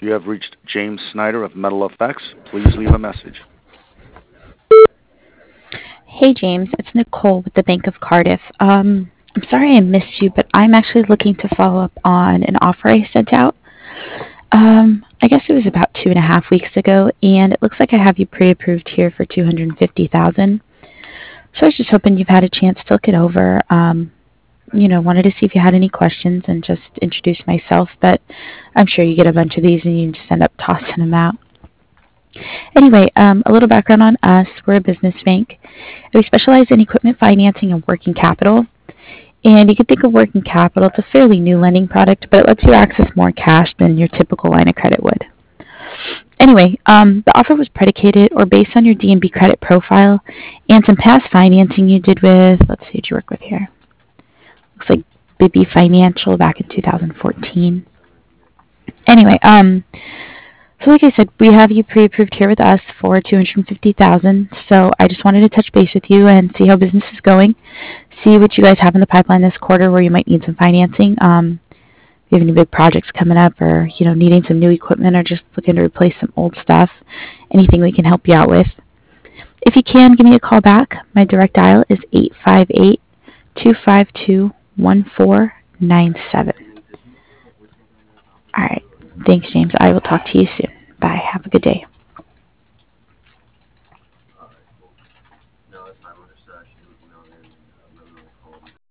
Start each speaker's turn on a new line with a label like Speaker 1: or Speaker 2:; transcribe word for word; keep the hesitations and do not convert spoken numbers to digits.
Speaker 1: You have reached James Snyder of Metal Effects. Please leave a message.
Speaker 2: Hey James, it's Nicole with the Bank of Cardiff. Um, I'm sorry I missed you, but I'm actually looking to follow up on an offer I sent out. Um, I guess it was about two and a half weeks ago, and it looks like I have you pre-approved here for two hundred fifty thousand. So I was just hoping you've had a chance to look it over. Um, you know, wanted to see if you had any questions and just introduce myself, but I'm sure you get a bunch of these and you just end up tossing them out. Anyway, um, a little background on us. We're a business bank. We specialize in equipment financing and working capital. And you can think of working capital, it's a fairly new lending product, but it lets you access more cash than your typical line of credit would. Anyway, um, the offer was predicated or based on your D and B credit profile and some past financing you did with, let's see, who did you work with here? Looks like Bibby Financial back in two thousand fourteen. Anyway, um, so like I said, we have you pre-approved here with us for two hundred fifty thousand dollars. So I just wanted to touch base with you and see how business is going, see what you guys have in the pipeline this quarter where you might need some financing. Um, if you have any big projects coming up or, you know, needing some new equipment or just looking to replace some old stuff, anything we can help you out with. If you can, give me a call back. My direct dial is eight five eight, two five two, one four nine seven. All right. Thanks, James. I will talk to you soon. Bye. Have a good day.